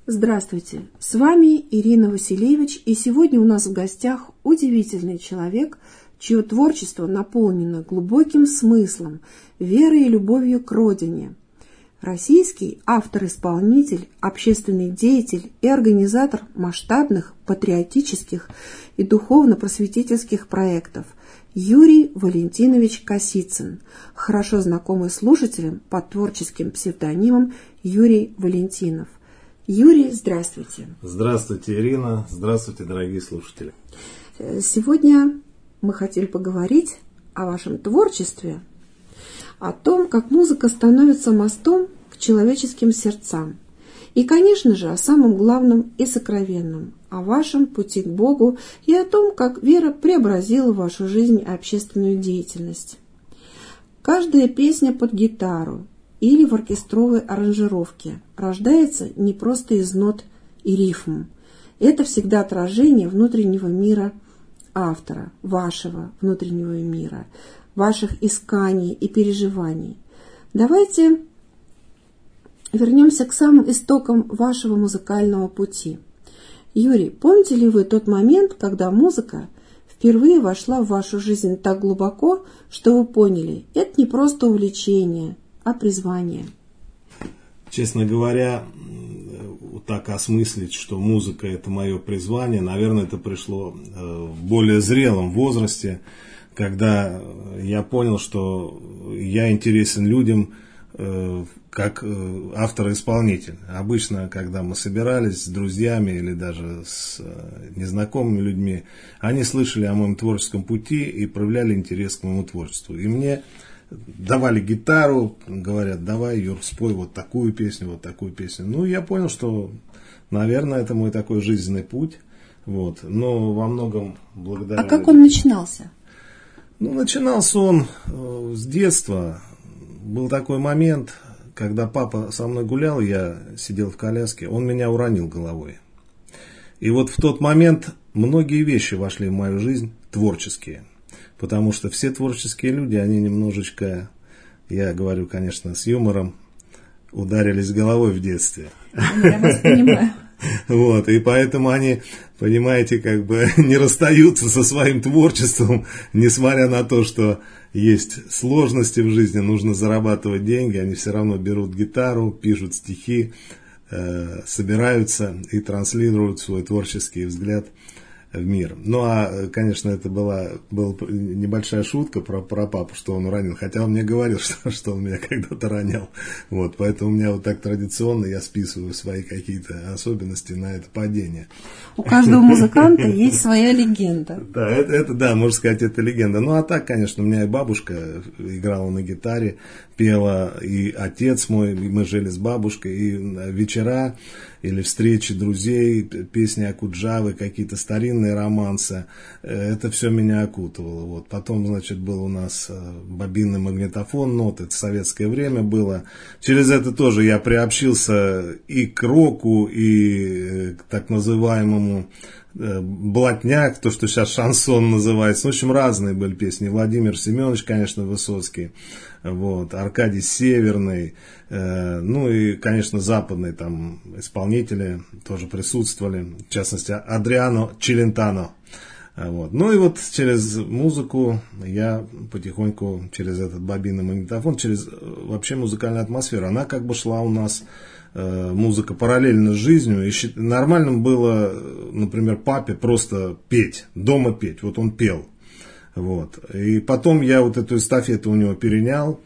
Здравствуйте, с вами Ирина Васильевич, и сегодня у нас в гостях удивительный человек, чье творчество наполнено глубоким смыслом, верой и любовью к родине. Российский автор-исполнитель, общественный деятель и организатор масштабных патриотических и духовно-просветительских проектов Юрий Валентинович Косицын, хорошо знакомый слушателям под творческим псевдонимом Юрий Валентинов. Юрий, здравствуйте. Здравствуйте, Ирина. Здравствуйте, дорогие слушатели. Сегодня мы хотели поговорить о вашем творчестве, о том, как музыка становится мостом к человеческим сердцам. И, конечно же, о самом главном и сокровенном, о вашем пути к Богу и о том, как вера преобразила вашу жизнь и общественную деятельность. Каждая песня под гитару или в оркестровой аранжировке рождается не просто из нот и рифм. Это всегда отражение внутреннего мира автора, вашего внутреннего мира, ваших исканий и переживаний. Давайте вернемся к самым истокам вашего музыкального пути. Юрий, помните ли вы тот момент, когда музыка впервые вошла в вашу жизнь так глубоко, что вы поняли, это не просто увлечение, а призвание? Честно говоря, так осмыслить, что музыка – это мое призвание, наверное, это пришло в более зрелом возрасте, когда я понял, что я интересен людям как автор-исполнитель. Обычно, когда мы собирались с друзьями или даже с незнакомыми людьми, они слышали о моем творческом пути и проявляли интерес к моему творчеству. И мне давали гитару, говорят: давай, Юр, спой вот такую песню, вот такую песню. Ну, я понял, что, наверное, это мой такой жизненный путь. Вот. Но во многом благодаря... А как он начинался? Ну, начинался он с детства. Был такой момент, когда папа со мной гулял, я сидел в коляске, он меня уронил головой. И вот в тот момент многие вещи вошли в мою жизнь, творческие. Потому что все творческие люди, они немножечко, я говорю, конечно, с юмором, ударились головой в детстве. Я вас понимаю. Вот, и поэтому они, понимаете, как бы не расстаются со своим творчеством, несмотря на то, что есть сложности в жизни, нужно зарабатывать деньги, они все равно берут гитару, пишут стихи, собираются и транслируют свой творческий взгляд в мир. Ну, а, конечно, это была небольшая шутка про папу, что он уронил, хотя он мне говорил, что он меня когда-то ронял. Вот, поэтому у меня вот так традиционно я списываю свои какие-то особенности на это падение. У каждого музыканта есть своя легенда. Да, это, можно сказать, это легенда. Ну, а так, конечно, у меня и бабушка играла на гитаре, пела, и отец мой, и мы жили с бабушкой, и вечера или встречи друзей, песни Акуджавы, какие-то старинные романсы, это все меня окутывало. Вот. Потом, значит, был у нас бобинный магнитофон, нот, это советское время было. Через это тоже я приобщился и к року, и к так называемому блатняк, то, что сейчас шансон называется. В общем, разные были песни. Владимир Семенович, конечно, Высоцкий, вот, Аркадий Северный, ну и, конечно, западные там исполнители тоже присутствовали, в частности, Адриано Челентано. Вот. Ну и вот через музыку я потихоньку, через этот бобинный магнитофон, через вообще музыкальную атмосферу, она как бы шла у нас, музыка параллельно с жизнью. И нормальным было, например, папе просто петь, дома петь. Вот он пел. Вот. И потом я вот эту эстафету у него перенял,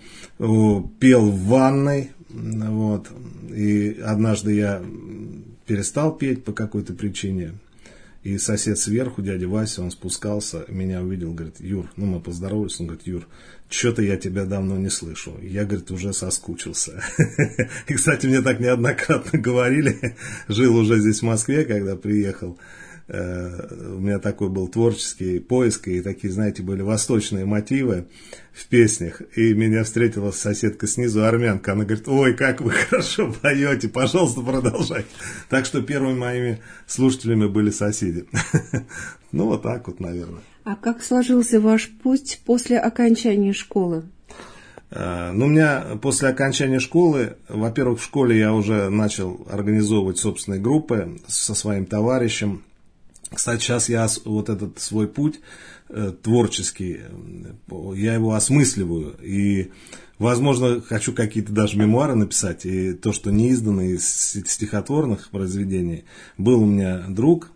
пел в ванной. Вот. И однажды я перестал петь по какой-то причине. И сосед сверху, дядя Вася, он спускался, меня увидел, говорит: Юр, ну мы поздоровались, он говорит: Юр, что-то я тебя давно не слышу. Я, говорит, уже соскучился. И, кстати, мне так неоднократно говорили, жил уже здесь в Москве, когда приехал. У меня такой был творческий поиск, и такие, знаете, были восточные мотивы в песнях. И меня встретила соседка снизу, армянка. Она говорит: ой, как вы хорошо поете, пожалуйста, продолжайте. Так что первыми моими слушателями были соседи. Ну, вот так вот, наверное. А как сложился ваш путь после окончания школы? Но у меня после окончания школы, во-первых, в школе я уже начал организовывать собственные группы со своим товарищем. Кстати, сейчас я вот этот свой путь творческий, я его осмысливаю. И, возможно, хочу какие-то даже мемуары написать. И то, что не издано из стихотворных произведений. Был у меня друг,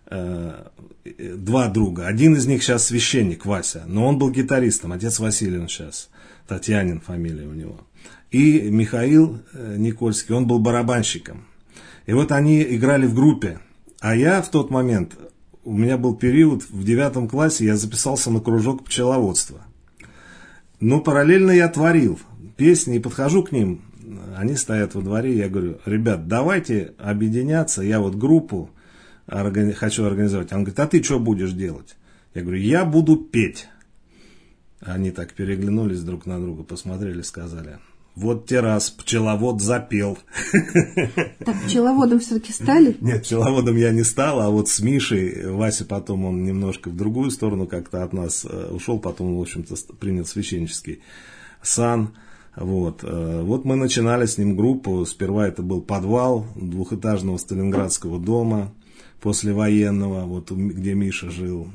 два друга. Один из них сейчас священник, Вася, но он был гитаристом, отец Василий он сейчас. Татьянин фамилия у него. И Михаил Никольский, он был барабанщиком. И вот они играли в группе. А я в тот момент, у меня был период, в 9 классе я записался на кружок пчеловодства. Но параллельно я творил песни и подхожу к ним. Они стоят во дворе, я говорю: ребят, давайте объединяться, я вот группу хочу организовать. Он говорит: а ты что будешь делать? Я говорю: я буду петь. Они так переглянулись друг на друга, посмотрели, сказали: вот те раз пчеловод запел. Так, пчеловодом все-таки стали? Нет, пчеловодом я не стал, а вот с Мишей, Вася потом он немножко в другую сторону как-то от нас ушел, потом, в общем-то, принял священнический сан. Вот мы начинали с ним группу. Сперва это был подвал двухэтажного сталинградского дома, послевоенного, вот где Миша жил.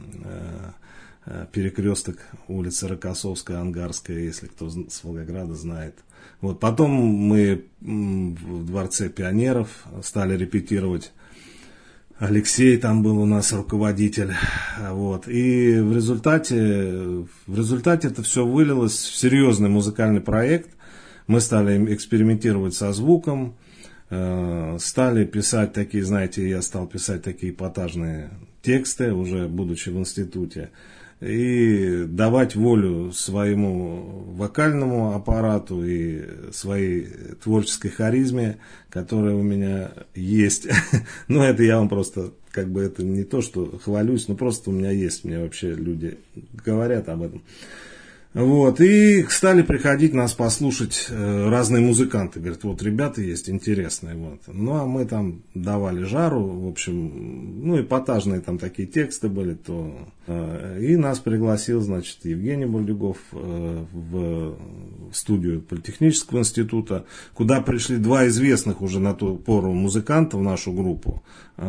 Перекресток улицы Рокоссовская, Ангарская, если кто с Волгограда знает. Вот, потом мы в Дворце пионеров стали репетировать. Алексей там был у нас руководитель. Вот. И в результате это все вылилось в серьезный музыкальный проект. Мы стали экспериментировать со звуком, стали писать такие, знаете, я стал писать такие эпатажные тексты, уже будучи в институте. И давать волю своему вокальному аппарату и своей творческой харизме, которая у меня есть. Ну, это я вам просто, как бы, это не то, что хвалюсь, но просто у меня есть, мне вообще люди говорят об этом. Вот, и стали приходить нас послушать разные музыканты. Говорят: вот ребята есть интересные. Вот. Ну, а мы там давали жару, в общем, ну, эпатажные там такие тексты были. И нас пригласил, значит, Евгений Бурдюгов в студию Политехнического института, куда пришли два известных уже на ту пору музыканта в нашу группу.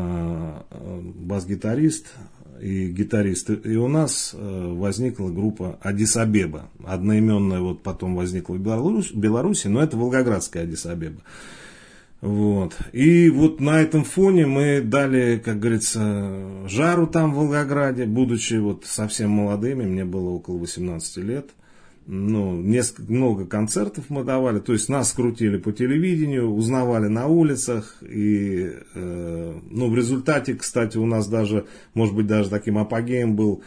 Бас-гитарист и гитарист. И у нас возникла группа Аддис-Абеба. Одноименная вот потом возникла в Беларуси, но это волгоградская Аддис-Абеба. Вот. И вот на этом фоне мы дали, как говорится, жару там в Волгограде, будучи вот совсем молодыми, мне было около 18 лет. Ну, много концертов мы давали, то есть нас скрутили по телевидению, узнавали на улицах, и в результате, кстати, у нас даже, может быть, даже таким апогеем был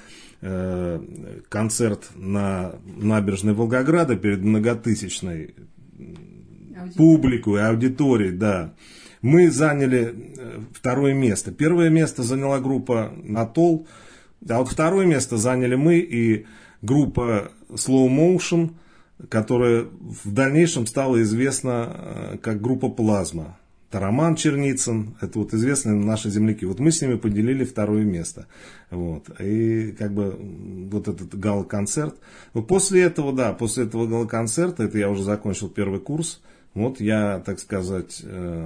концерт на набережной Волгограда перед многотысячной публикой, аудиторией, да. Мы заняли второе место. Первое место заняла группа «Атолл», а вот второе место заняли мы и группа Slow Motion, которая в дальнейшем стала известна как группа Плазма. Роман Черницын, это вот известные наши земляки. Вот мы с ними поделили второе место. Вот. И как бы вот этот гала-концерт. Но после этого гала-концерта, это я уже закончил первый курс, вот я, так сказать,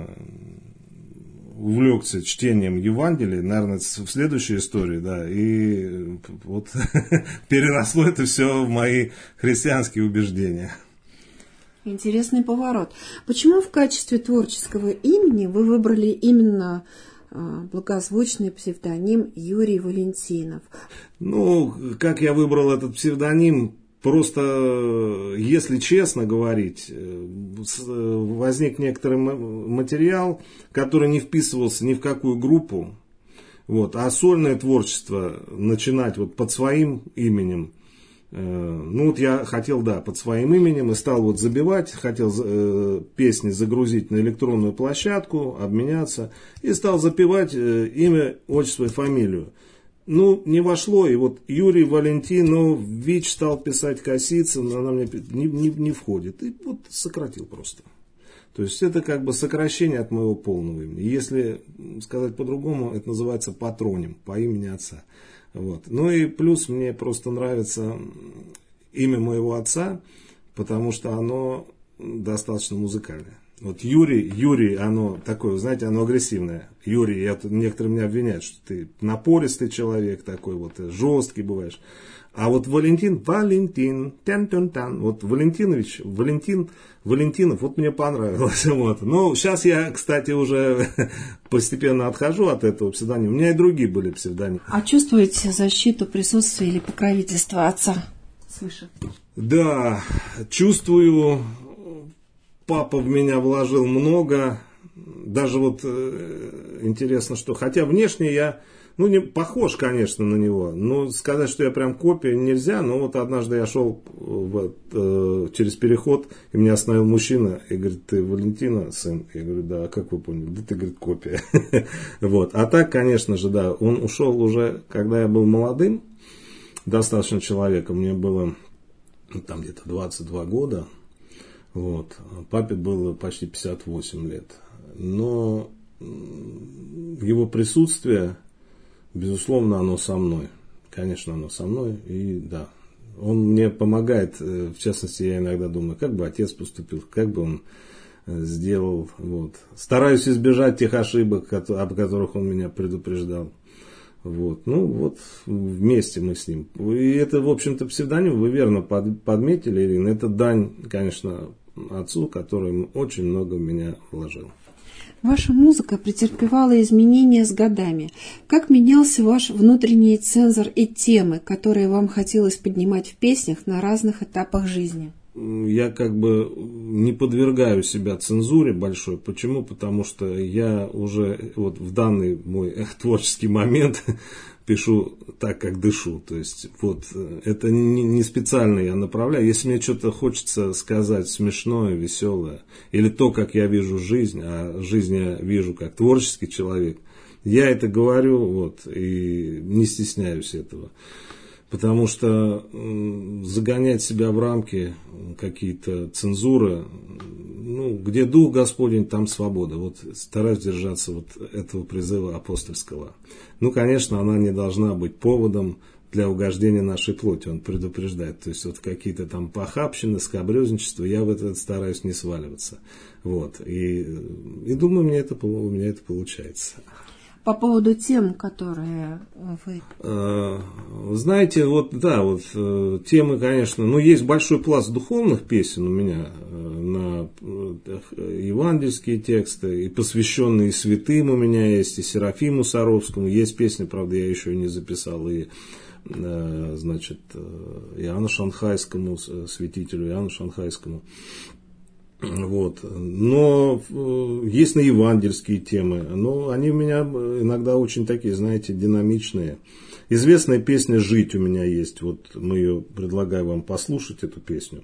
увлекся чтением Евангелия, наверное, в следующей истории, да, и вот переросло это все в мои христианские убеждения. Интересный поворот. Почему в качестве творческого имени вы выбрали именно благозвучный псевдоним Юрий Валентинов? Ну, как я выбрал этот псевдоним? Просто, если честно говорить, возник некоторый материал, который не вписывался ни в какую группу, вот, а сольное творчество начинать вот под своим именем. Ну вот я хотел, да, под своим именем и стал вот забивать, хотел песни загрузить на электронную площадку, обменяться, и стал запевать имя, отчество и фамилию. Ну, не вошло, и вот Юрий Валентинов, ВИЧ стал писать Косицын, она мне не входит. И вот сократил просто. То есть это как бы сокращение от моего полного имени. Если сказать по-другому, это называется патроним, по имени отца. Вот. Ну и плюс мне просто нравится имя моего отца, потому что оно достаточно музыкальное. Вот Юрий, оно такое, знаете, оно агрессивное. Юрий, некоторые меня обвиняют, что ты напористый человек такой, вот жесткий бываешь. А вот Валентин, тян-тян-тян, вот Валентинов, вот мне понравилось. Вот. Но сейчас я, кстати, уже постепенно отхожу от этого псевдонима. У меня и другие были псевдонимы. А чувствуете защиту, присутствие или покровительство отца свыше? Да, чувствую. Папа в меня вложил много. Даже вот интересно, что... Хотя внешне я... не похож, конечно, на него. Но сказать, что я прям копия, нельзя. Но вот однажды я шел через переход, и меня остановил мужчина и говорит: ты Валентина, сын? Я говорю: да, а как вы поняли? Да ты, говорит, копия. Вот. А так, конечно же, да, он ушел уже, когда я был молодым, достаточно человеком. Мне было там где-то 22 года. Вот. Папе было почти 58 лет. Но его присутствие... Безусловно, оно со мной. Конечно, оно со мной. И да, он мне помогает. В частности, я иногда думаю, как бы отец поступил, как бы он сделал. Вот. Стараюсь избежать тех ошибок, об которых он меня предупреждал. Вот. Вместе мы с ним. И это, в общем-то, псевдоним, вы верно подметили, Ирина. Это дань, конечно, отцу, который очень много в меня вложил. Ваша музыка претерпевала изменения с годами. Как менялся ваш внутренний цензор и темы, которые вам хотелось поднимать в песнях на разных этапах жизни? Я как бы не подвергаю себя цензуре большой. Почему? Потому что я уже вот в данный мой творческий момент пишу так, как дышу. То есть вот это не специально я направляю. Если мне что-то хочется сказать смешное, веселое, или то, как я вижу жизнь, а жизнь я вижу как творческий человек, я это говорю вот, и не стесняюсь этого. Потому что загонять себя в рамки какие-то цензуры, где дух Господень, там свобода. Вот стараюсь держаться вот этого призыва апостольского. Конечно, она не должна быть поводом для угождения нашей плоти, он предупреждает. То есть вот какие-то там похабщины, скабрёзничества, я в это стараюсь не сваливаться. Вот. И думаю, у меня это получается. По поводу тем, которые вы... Знаете, темы, конечно, есть большой пласт духовных песен у меня на евангельские тексты, и посвященные святым у меня есть, и Серафиму Саровскому, есть песни, правда, я еще не записал, и Иоанну Шанхайскому, святителю Иоанну Шанхайскому. Вот. Но есть на евангельские темы, но они у меня иногда очень такие, знаете, динамичные. Известная песня «Жить» у меня есть, вот мы ее предлагаю вам послушать, эту песню.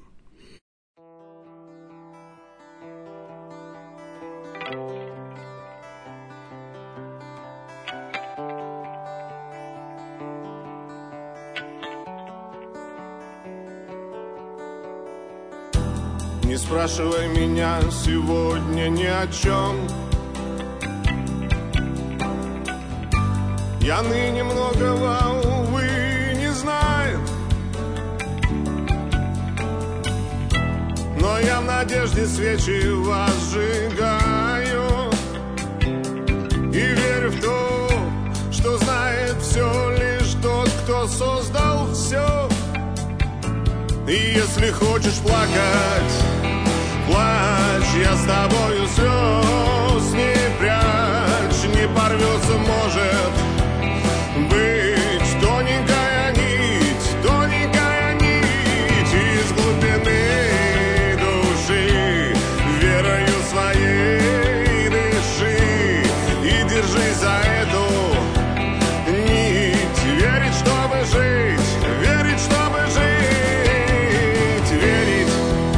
Не спрашивай меня сегодня ни о чем. Я ныне многого, увы, не знаю, но я в надежде свечи возжигаю и верю в то, что знает все лишь тот, кто создал все. И если хочешь плакать, плачь, я с тобою слез не прячь, не порвется, может быть, тоненькая нить из глубины души, верою своей дыши и держись за эту нить, верить, чтобы жить, верить, чтобы жить, верить.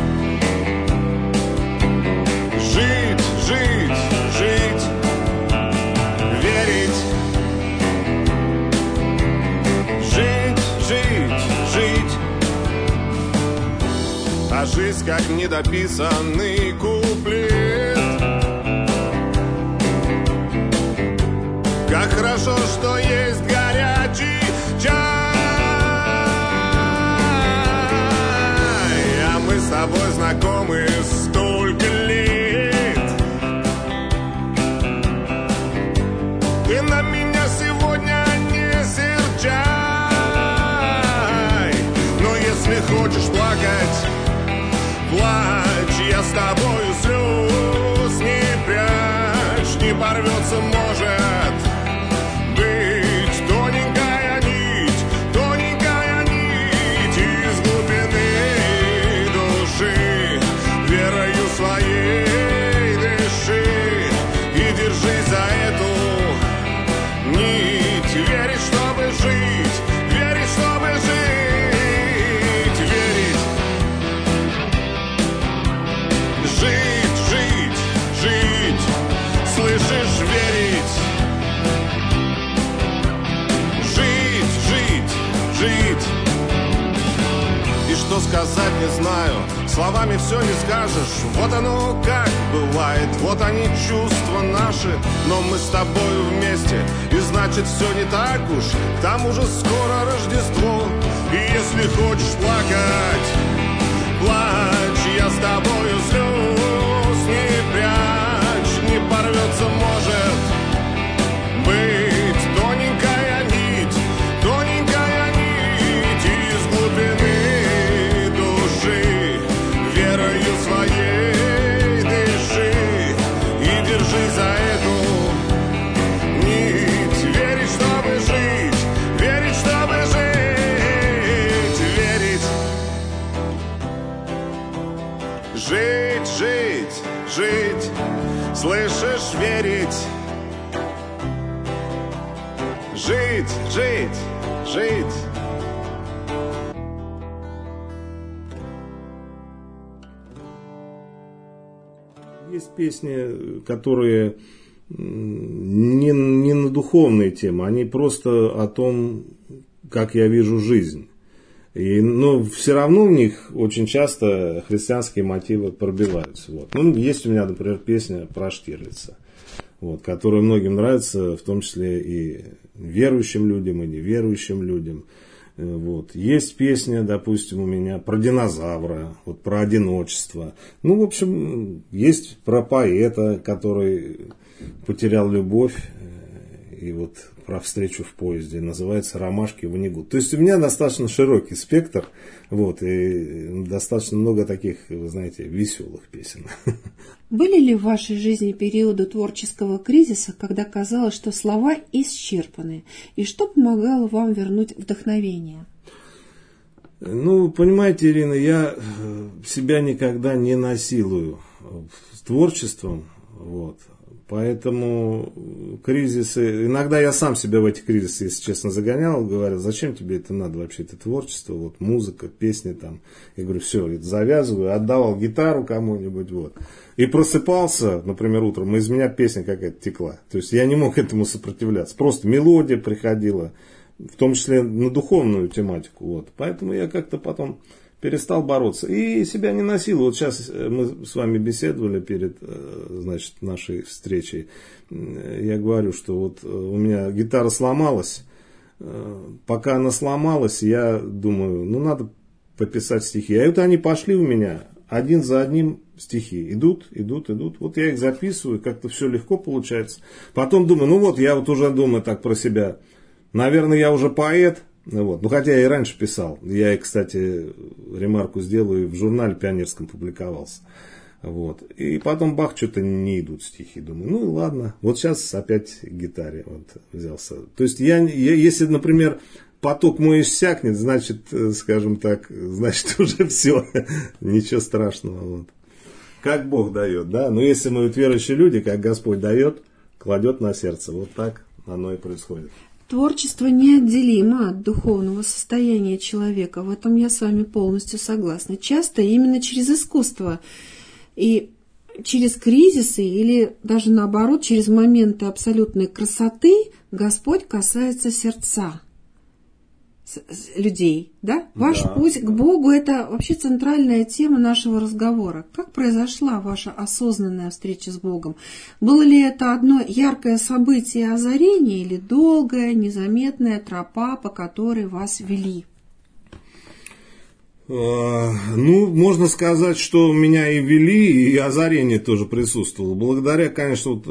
Жить, верить. Жить. А жизнь как недописанный куплет. Как хорошо, что есть горячий чай. А мы с тобой Ты на меня сегодня не серчай. Но если хочешь плакать, плачь, я с тобою слез не прячь. Не порвется, может быть, тоненькая нить из глубины души. Верою своей дыши и держись за эту нить. Верить, чтобы жить, верить, чтобы жить, верить. Жить, жить, жить, слышишь, верить. Жить, жить, жить. И что сказать не знаю, словами все не скажешь. Вот оно как бывает, вот они чувства наши. Но мы с тобою вместе, и значит все не так уж. К тому же скоро Рождество. И если хочешь плакать, плачь, я с тобою слез не прячь. Не порвется, может быть, тоненькая нить из глубины души. Верою своей дыши и держи за эту нить. Верить, чтобы жить, верить, чтобы жить, верить. Жить, жить, жить, слышишь, верить. Жить, жить, жить. Есть песни, которые не на духовные темы, они просто о том, как я вижу жизнь. Но все равно в них очень часто христианские мотивы пробиваются. Вот. Есть у меня, например, песня про Штирлица, которая многим нравится, в том числе и верующим людям, и неверующим людям. Есть песня, допустим, у меня про динозавра, про одиночество. В общем, есть про поэта, который потерял любовь, и про встречу в поезде, называется «Ромашки в Онегут». То есть у меня достаточно широкий спектр, и достаточно много таких, вы знаете, веселых песен. Были ли в вашей жизни периоды творческого кризиса, когда казалось, что слова исчерпаны, и что помогало вам вернуть вдохновение? Понимаете, Ирина, я себя никогда не насилую творчеством, Поэтому кризисы, иногда я сам себя в эти кризисы, если честно, загонял, говорил, зачем тебе это надо вообще, это творчество, музыка, песни там. Я говорю, все, это завязываю, отдавал гитару кому-нибудь, И просыпался, например, утром, и из меня песня какая-то текла. То есть я не мог этому сопротивляться, просто мелодия приходила, в том числе на духовную тематику, Поэтому я как-то потом перестал бороться и себя не насилую. Сейчас мы с вами беседовали перед, нашей встречей. Я говорю, что у меня гитара сломалась. Пока она сломалась, я думаю, надо пописать стихи. А они пошли у меня один за одним стихи. Идут. Я их записываю, как-то все легко получается. Потом думаю, я уже думаю так про себя. Наверное, я уже поэт. Хотя я и раньше писал. Я, кстати, ремарку сделаю, в журнале пионерском публиковался. И потом бах, что-то не идут стихи. Думаю, ладно. Сейчас опять к гитаре взялся. То есть если, например, поток мой иссякнет, значит, скажем так, значит уже все. Ничего страшного. Как Бог дает, да? Но если мы верующие люди, как Господь дает, кладет на сердце. Так оно и происходит. Творчество неотделимо от духовного состояния человека. В этом я с вами полностью согласна. Часто именно через искусство и через кризисы или даже наоборот, через моменты абсолютной красоты Господь касается сердца людей. Да? Ваш путь к Богу – это вообще центральная тема нашего разговора. Как произошла ваша осознанная встреча с Богом? Было ли это одно яркое событие озарения или долгая, незаметная тропа, по которой вас вели? Ну, можно сказать, что меня и вели, и озарение тоже присутствовало. Благодаря, конечно, вот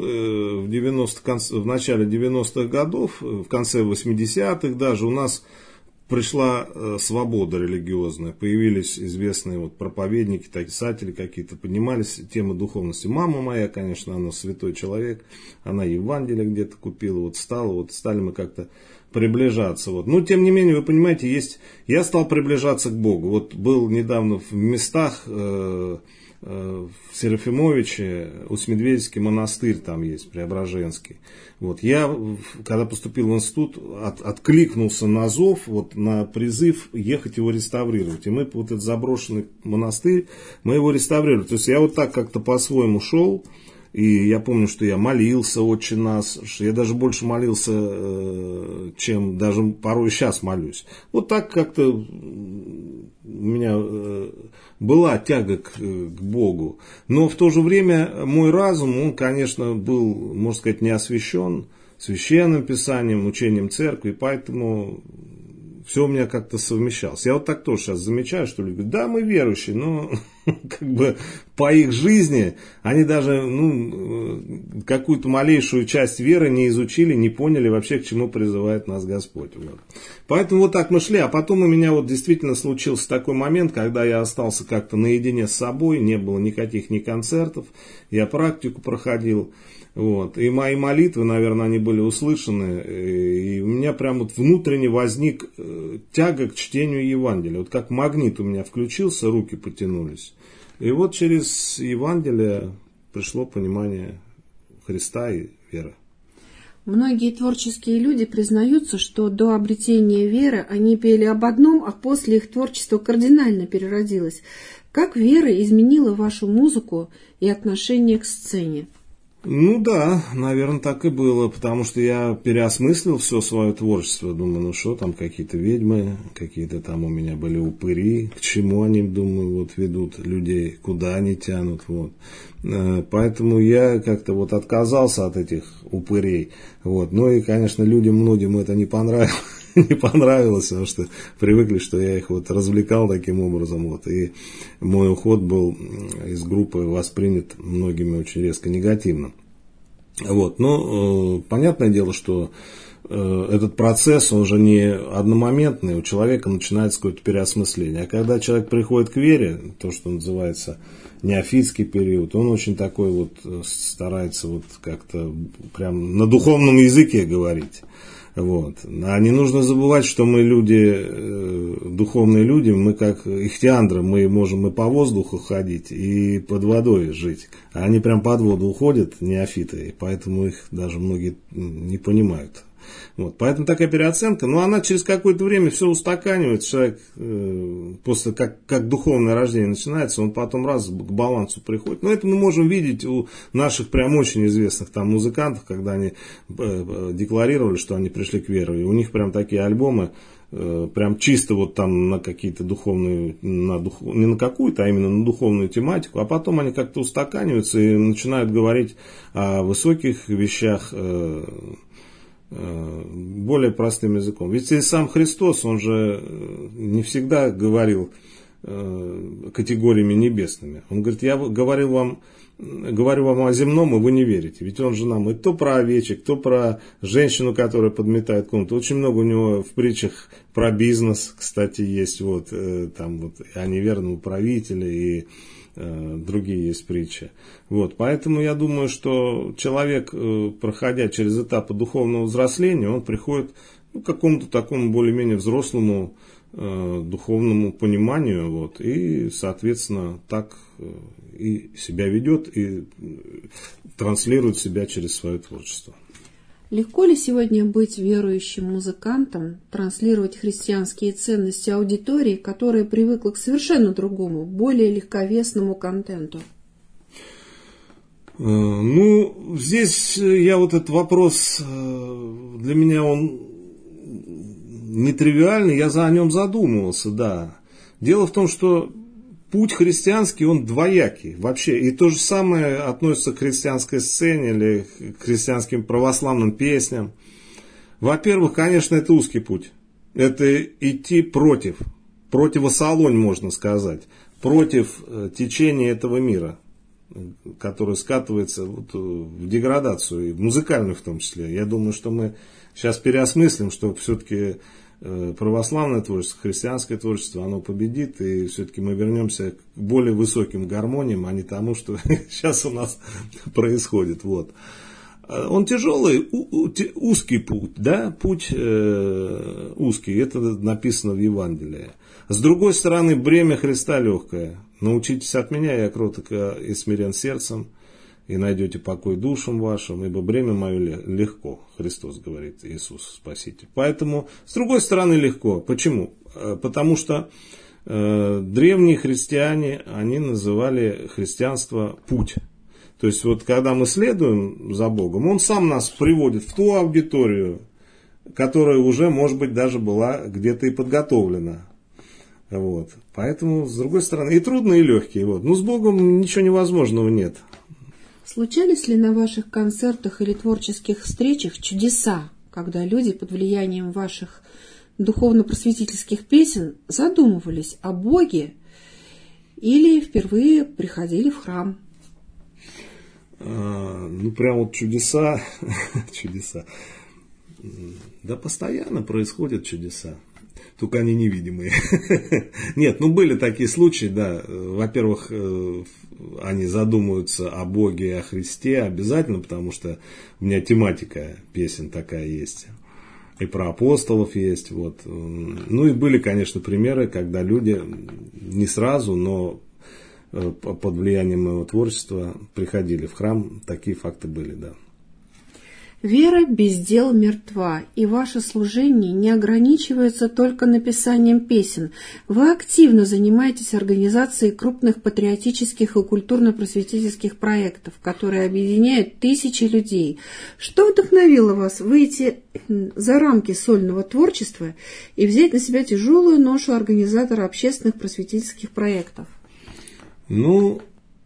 в начале 90-х годов, в конце 80-х даже у нас пришла свобода религиозная. Появились известные вот проповедники, писатели какие-то, поднимались темы духовности. Мама моя, конечно, она святой человек, она Евангелие где-то купила, вот стали мы как-то приближаться. Вот. Но, тем не менее, вы понимаете, я стал приближаться к Богу. Вот был недавно в местах, в Серафимовиче, Усть-Медведецкий монастырь там есть, Преображенский. Вот. Я, когда поступил в институт, откликнулся на зов, вот, на призыв ехать его реставрировать. И мы вот этот заброшенный монастырь, мы его реставрировали. То есть я вот так как-то по-своему шел. И я помню, что я молился «Отче нас», что я даже больше молился, чем даже порой сейчас молюсь. Вот так как-то у меня была тяга к Богу. Но в то же время мой разум, он, конечно, был, можно сказать, не освящен священным писанием, учением церкви, поэтому все у меня как-то совмещалось. Я вот так тоже сейчас замечаю, что люди говорят, да, мы верующие, но как бы по их жизни они даже какую-то малейшую часть веры не изучили, не поняли вообще, к чему призывает нас Господь. Вот. Поэтому вот так мы шли. А потом у меня вот действительно случился такой момент, когда я остался как-то наедине с собой, не было никаких ни концертов, я практику проходил. Вот. И мои молитвы, наверное, они были услышаны. И у меня прям вот внутренне возник тяга к чтению Евангелия. Вот как магнит у меня включился, руки потянулись. И вот через Евангелие пришло понимание Христа и веры. Многие творческие люди признаются, что до обретения веры они пели об одном, а после их творчество кардинально переродилось. Как вера изменила вашу музыку и отношение к сцене? Ну да, наверное, так и было, потому что я переосмыслил все свое творчество. Думаю, что там какие-то ведьмы, какие-то там у меня были упыри, к чему они, думаю, вот ведут людей, куда они тянут. Вот. Поэтому я как-то вот отказался от этих упырей. Вот. Ну и, конечно, людям многим это не понравилось. Не понравилось, потому что привыкли, что я их вот развлекал таким образом. Вот. И мой уход был из группы воспринят многими очень резко негативно. Вот. Но понятное дело, что этот процесс, он же не одномоментный, у человека начинается какое-то переосмысление. А когда человек приходит к вере, то, что называется неофитский период, он очень такой вот старается вот как-то прям на духовном языке говорить. Вот. А не нужно забывать, что мы люди, духовные люди, мы как ихтиандры, мы можем и по воздуху ходить, и под водой жить. А они прям под воду уходят, неофиты, и поэтому их даже многие не понимают. Вот. Поэтому такая переоценка, но она через какое-то время все устаканивается, человек после как духовное рождение начинается, он потом раз к балансу приходит. Но это мы можем видеть у наших прям очень известных там музыкантов, когда они декларировали, что они пришли к вере, и у них прям такие альбомы, прям чисто вот там на какие-то духовные, не на какую-то, а именно на духовную тематику, а потом они как-то устаканиваются и начинают говорить о высоких вещах, более простым языком. Ведь и сам Христос, он же не всегда говорил категориями небесными. Он говорит, я говорю вам о земном, и вы не верите. Ведь он же нам и то про овечек, то про женщину, которая подметает комнату. Очень много у него в притчах про бизнес, кстати, есть. Вот, там вот о неверном управителе и другие есть притчи. Вот, поэтому я думаю, что человек, проходя через этапы духовного взросления, он приходит к какому-то такому более-менее взрослому духовному пониманию, вот, и, соответственно, так и себя ведет, и транслирует себя через свое творчество. Легко ли сегодня быть верующим музыкантом, транслировать христианские ценности аудитории, которая привыкла к совершенно другому, более легковесному контенту? Ну, здесь я вот этот вопрос, для меня он нетривиальный, я о нем задумывался, да. Дело в том, что путь христианский, он двоякий вообще. И то же самое относится к христианской сцене или к христианским православным песням. Во-первых, конечно, это узкий путь. Это идти против противосолонь, можно сказать, против течения этого мира, который скатывается в деградацию, и в музыкальную в том числе. Я думаю, что мы сейчас переосмыслим, что все-таки православное творчество, христианское творчество, оно победит, и все-таки мы вернемся к более высоким гармониям, а не тому, что сейчас у нас происходит. Вот. Он тяжелый, узкий путь, да, путь узкий, это написано в Евангелии. С другой стороны, бремя Христа легкое. Научитесь от меня, я кроток и смирен сердцем, и найдете покой душам вашим, ибо бремя мое легко, Христос говорит, Иисус Спаситель. Поэтому, с другой стороны, легко. Почему? Потому что древние христиане, они называли христианство путь. То есть, вот когда мы следуем за Богом, Он сам нас приводит в ту аудиторию, которая уже, может быть, даже была где-то и подготовлена. Вот. Поэтому, с другой стороны, и трудно, и легкие. Вот. Но с Богом ничего невозможного нет. Случались ли на ваших концертах или творческих встречах чудеса, когда люди под влиянием ваших духовно-просветительских песен задумывались о Боге или впервые приходили в храм? Ну, прям вот чудеса, чудеса. Да, постоянно происходят чудеса. Только они невидимые. Нет, ну были такие случаи, да. Во-первых, они задумываются о Боге и о Христе обязательно, потому что у меня тематика песен такая есть. И про апостолов есть. Вот. Ну и были, конечно, примеры, когда люди не сразу, но под влиянием моего творчества приходили в храм. Такие факты были, да. Вера без дел мертва, и ваше служение не ограничивается только написанием песен. Вы активно занимаетесь организацией крупных патриотических и культурно-просветительских проектов, которые объединяют тысячи людей. Что вдохновило вас выйти за рамки сольного творчества и взять на себя тяжелую ношу организатора общественных просветительских проектов? Ну,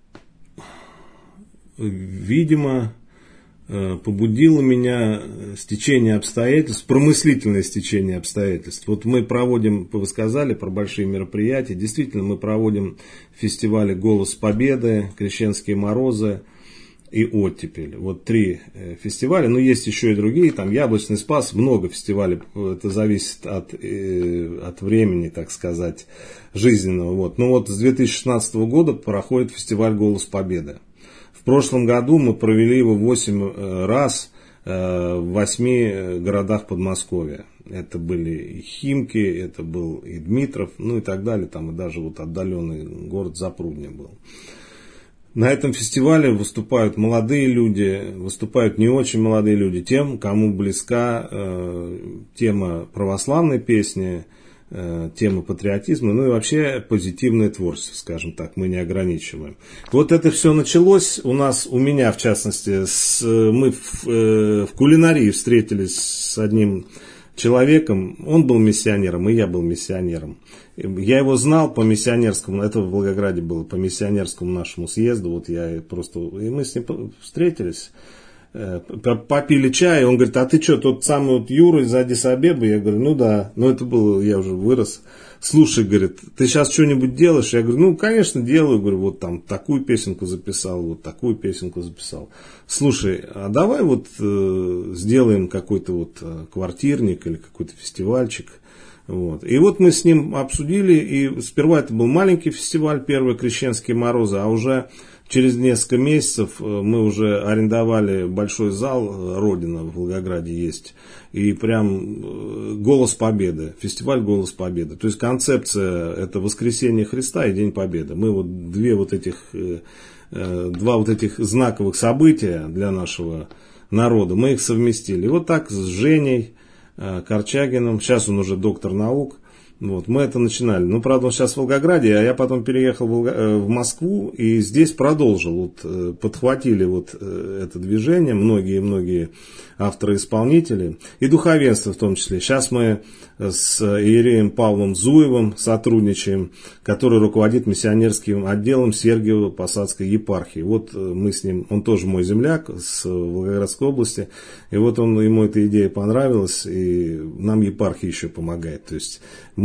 видимо, побудило меня стечение обстоятельств, промыслительное стечение обстоятельств. Вот мы проводим, вы сказали про большие мероприятия, действительно мы проводим фестивали «Голос Победы», «Крещенские морозы» и «Оттепель». Вот 3 фестиваля, но есть еще и другие, там «Яблочный спас», много фестивалей, это зависит от времени, так сказать, жизненного. Вот. Ну вот с 2016 года проходит фестиваль «Голос Победы». В прошлом году мы провели его 8 раз в 8 городах Подмосковья. Это были и Химки, это был и Дмитров, ну и так далее. Там и даже вот отдаленный город Запрудня был. На этом фестивале выступают молодые люди, выступают не очень молодые люди. Тем, кому близка тема православной песни, тема патриотизма, ну и вообще позитивное творчество, скажем так, мы не ограничиваем. Вот это все началось у меня в частности, мы в кулинарии встретились с одним человеком, он был миссионером, и я был миссионером. Я его знал по миссионерскому, это в Волгограде было, по миссионерскому нашему съезду, вот я просто, и мы с ним встретились. Попили чай, он говорит, а ты что, тот самый вот Юра из Аддис-Абебы? Я говорю, ну да, но это было, я уже вырос. Слушай, говорит, ты сейчас что-нибудь делаешь? Я говорю, ну, конечно, делаю, говорю, вот там такую песенку записал, вот такую песенку записал. Слушай, а давай вот сделаем какой-то вот квартирник или какой-то фестивальчик. Вот. И вот мы с ним обсудили, и сперва это был маленький фестиваль, первый «Крещенские морозы», а уже через несколько месяцев мы уже арендовали большой зал, «Родина» в Волгограде есть, и прям «Голос Победы», фестиваль «Голос Победы». То есть концепция – это воскресение Христа и День Победы. Мы вот два вот этих знаковых события для нашего народа, мы их совместили. И вот так с Женей Корчагиным, сейчас он уже доктор наук, вот, мы это начинали. Ну, правда, он сейчас в Волгограде, а я потом переехал в Москву и здесь продолжил. Вот, подхватили вот это движение многие авторы-исполнители и духовенство в том числе. Сейчас мы с иереем Павлом Зуевым сотрудничаем, который руководит миссионерским отделом Сергиево-Посадской епархии. Вот мы с ним, он тоже мой земляк с Волгоградской области, и вот ему эта идея понравилась, и нам епархия еще помогает. То есть мы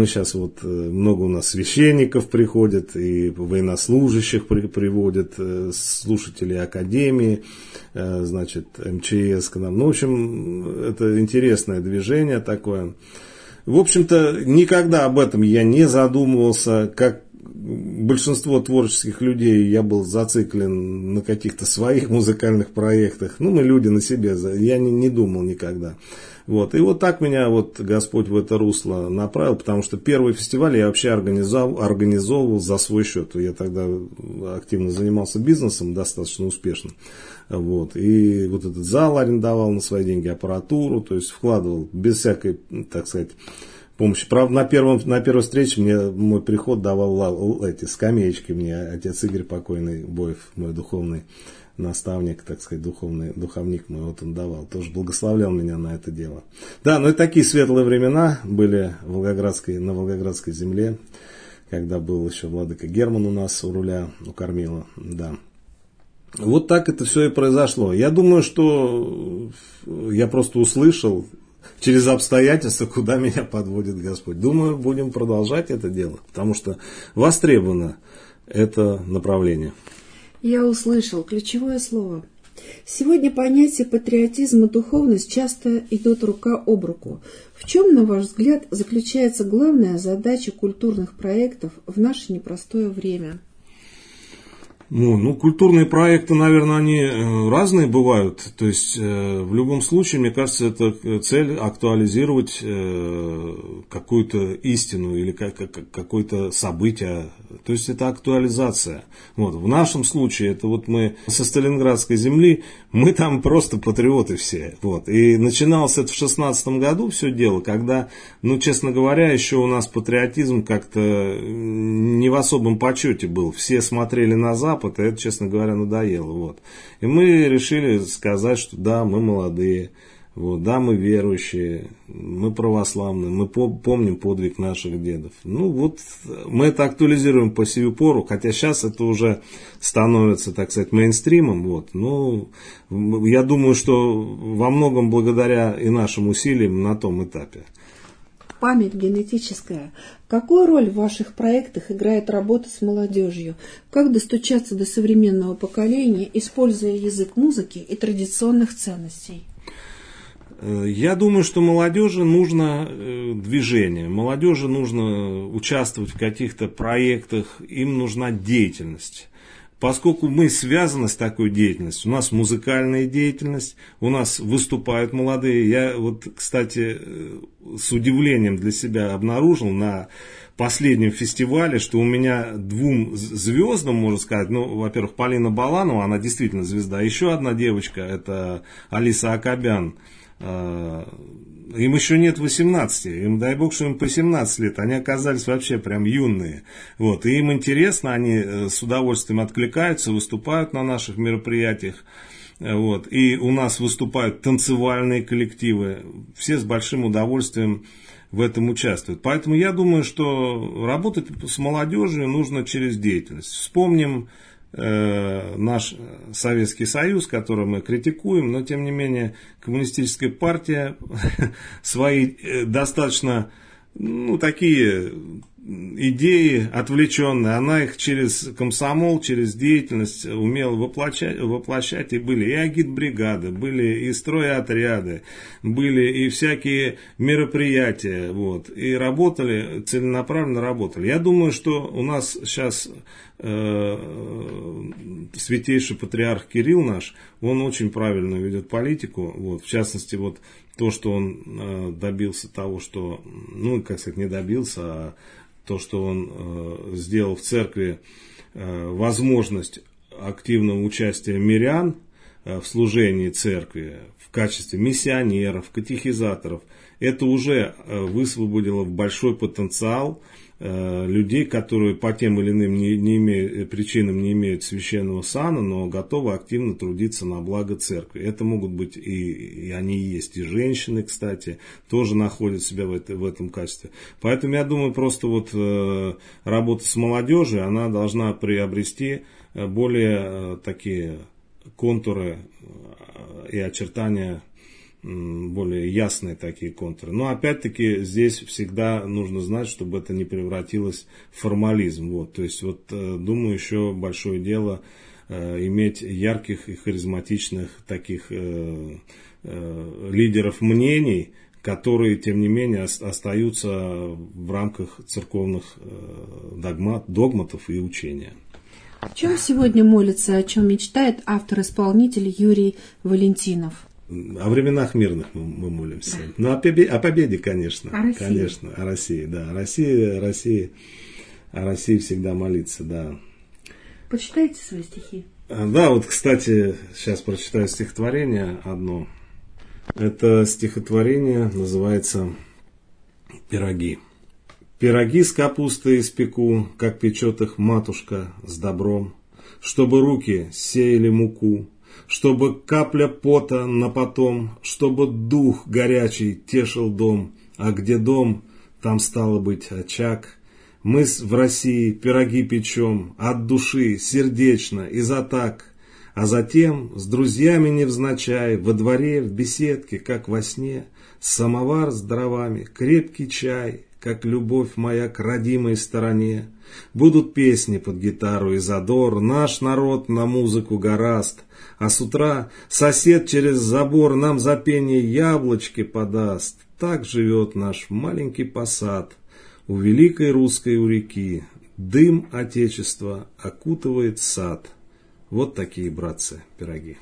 мы сейчас вот, много у нас священников приходит, и военнослужащих приводят, слушателей академии, значит, МЧС к нам. Ну, в общем, это интересное движение такое. В общем-то, никогда об этом я не задумывался, как большинство творческих людей, я был зациклен на каких-то своих музыкальных проектах. Ну, мы люди на себе, я не думал никогда. Вот. И вот так меня вот Господь в это русло направил, потому что первый фестиваль я вообще организовывал за свой счет. Я тогда активно занимался бизнесом, достаточно успешно. Вот. И вот этот зал арендовал на свои деньги, аппаратуру, то есть вкладывал без всякой, так сказать, помощи. Правда, на первой встрече мне мой приход давал эти скамеечки, мне отец Игорь покойный Боев, мой духовный наставник, так сказать, духовник мой, вот он давал, тоже благословлял меня на это дело. Да, ну и такие светлые времена были на Волгоградской земле, когда был еще владыка Герман у нас у руля, у кормила, да. Вот так это все и произошло. Я думаю, что я просто услышал через обстоятельства, куда меня подводит Господь. Думаю, будем продолжать это дело, потому что востребовано это направление. Я услышал ключевое слово. Сегодня понятия патриотизм и духовность часто идут рука об руку. В чем, на ваш взгляд, заключается главная задача культурных проектов в наше непростое время? Ну, культурные проекты, наверное, они разные бывают. То есть, в любом случае, мне кажется, это цель актуализировать какую-то истину или какое-то событие. То есть, это актуализация. Вот. В нашем случае, это вот мы со Сталинградской земли, мы там просто патриоты все. Вот. И начиналось это в 2016 году все дело, когда, ну, честно говоря, еще у нас патриотизм как-то не в особом почете был. Все смотрели на Запад, и это, честно говоря, надоело. Вот. И мы решили сказать, что да, мы молодые, вот, да, мы верующие, мы православные, мы помним подвиг наших дедов. Ну вот, мы это актуализируем по сию пору, хотя сейчас это уже становится, так сказать, мейнстримом. Вот. Ну, я думаю, что во многом благодаря и нашим усилиям на том этапе. Память генетическая. Какую роль в ваших проектах играет работа с молодежью? Как достучаться до современного поколения, используя язык музыки и традиционных ценностей? Я думаю, что молодежи нужно движение, молодежи нужно участвовать в каких-то проектах, им нужна деятельность. Поскольку мы связаны с такой деятельностью, у нас музыкальная деятельность, у нас выступают молодые. Я вот, кстати, с удивлением для себя обнаружил на последнем фестивале, что у меня 2 звездам, можно сказать, ну, во-первых, Полина Баланова, она действительно звезда, еще одна девочка, это Алиса Акобян. Им еще нет 18, им дай бог, что им по 17 лет, они оказались вообще прям юные. Вот, и им интересно, они с удовольствием откликаются, выступают на наших мероприятиях. Вот, и у нас выступают танцевальные коллективы, все с большим удовольствием в этом участвуют. Поэтому я думаю, что работать с молодежью нужно через деятельность. Вспомним наш Советский Союз, который мы критикуем, но тем не менее коммунистическая партия свои достаточно, ну, такие идеи отвлеченные, она их через комсомол, через деятельность умела воплощать, и были и агитбригады, были и стройотряды, были и всякие мероприятия, вот, и работали, целенаправленно работали. Я думаю, что у нас сейчас святейший патриарх Кирилл наш, он очень правильно ведет политику, вот, в частности, вот, то, что он добился того, что, ну, как сказать, не добился, а то, что он сделал в церкви возможность активного участия мирян в служении церкви в качестве миссионеров, катехизаторов, это уже высвободило большой потенциал людей, которые по тем или иным причинам не имеют священного сана, но готовы активно трудиться на благо церкви. Это могут быть и они есть, и женщины, кстати, тоже находят себя в этом качестве. Поэтому я думаю, просто вот работа с молодежью, она должна приобрести более такие контуры и очертания более ясные такие контуры. Но опять-таки здесь всегда нужно знать, чтобы это не превратилось в формализм. Вот. То есть вот, думаю, еще большое дело иметь ярких и харизматичных таких лидеров мнений, которые, тем не менее, остаются в рамках церковных догматов и учения. О чем сегодня молится, о чем мечтает автор-исполнитель Юрий Валентинов? О временах мирных мы молимся. Да. Ну, о победе, конечно. О России. Конечно, о России, да. О России всегда молиться, да. Почитайте свои стихи. Да, вот, кстати, сейчас прочитаю стихотворение одно. Это стихотворение называется «Пироги». Пироги с капустой испеку, как печет их матушка с добром, чтобы руки сеяли муку, чтобы капля пота на потом, чтобы дух горячий тешил дом, а где дом, там стало быть очаг. Мы в России пироги печем от души, сердечно, изо так, а затем с друзьями невзначай во дворе, в беседке, как во сне, самовар с дровами, крепкий чай, как любовь моя к родимой стороне. Будут песни под гитару и задор, наш народ на музыку гораст, а с утра сосед через забор нам за пение яблочки подаст. Так живет наш маленький посад у великой русской у реки. Дым Отечества окутывает сад. Вот такие, братцы, пироги.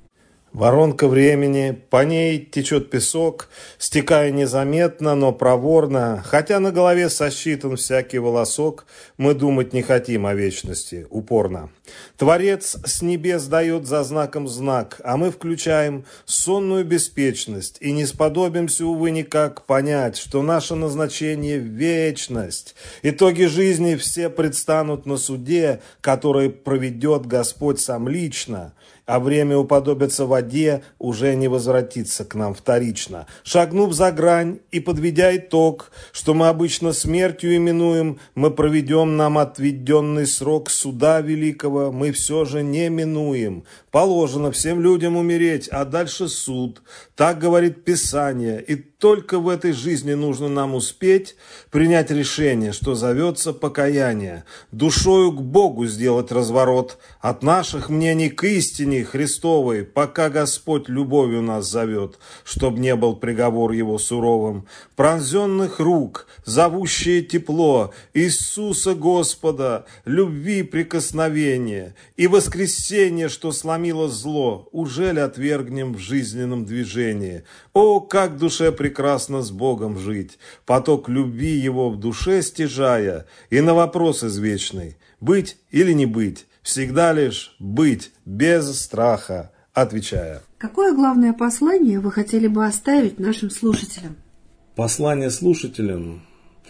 Воронка времени, по ней течет песок, стекая незаметно, но проворно, хотя на голове сосчитан всякий волосок, мы думать не хотим о вечности, упорно. Творец с небес дает за знаком знак, а мы включаем сонную беспечность и не сподобимся, увы, никак понять, что наше назначение – вечность. Итоги жизни все предстанут на суде, который проведет Господь сам лично, а время уподобится воде, уже не возвратится к нам вторично. Шагнув за грань и подведя итог, что мы обычно смертью именуем, мы проведем нам отведенный срок суда великого, мы все же не минуем. Положено всем людям умереть, а дальше суд. Так говорит Писание, и только в этой жизни нужно нам успеть принять решение, что зовется покаяние, душою к Богу сделать разворот, от наших мнений к истине Христовой, пока Господь любовью нас зовет, чтоб не был приговор его суровым. Пронзенных рук, зовущее тепло Иисуса Господа, любви прикосновение и воскресение, что сломило зло, ужели отвергнем в жизненном движении? О, как душе прекрасно с Богом жить, поток любви его в душе стяжая, и на вопрос извечный, быть или не быть, всегда лишь быть, без страха, отвечая. Какое главное послание вы хотели бы оставить нашим слушателям? Послание слушателям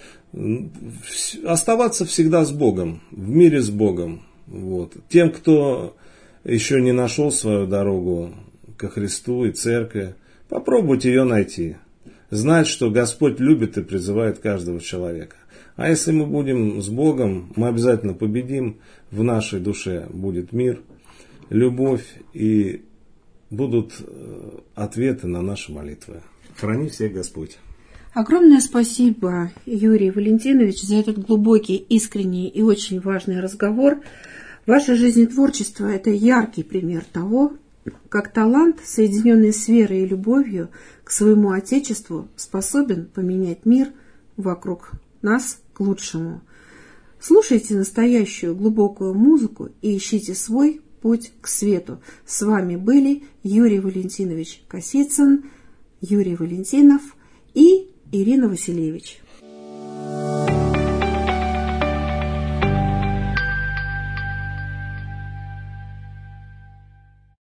– оставаться всегда с Богом, в мире с Богом. Вот. Тем, кто еще не нашел свою дорогу ко Христу и церкви, попробуйте ее найти. Знать, что Господь любит и призывает каждого человека. А если мы будем с Богом, мы обязательно победим. В нашей душе будет мир, любовь и будут ответы на наши молитвы. Храни всех Господь. Огромное спасибо, Юрий Валентинович, за этот глубокий, искренний и очень важный разговор. Ваша жизнь и творчество – это яркий пример того, как талант, соединенный с верой и любовью к своему Отечеству, способен поменять мир вокруг нас к лучшему. Слушайте настоящую глубокую музыку и ищите свой путь к свету. С вами были Юрий Валентинович Косицын, Юрий Валентинов и Ирина Васильевич.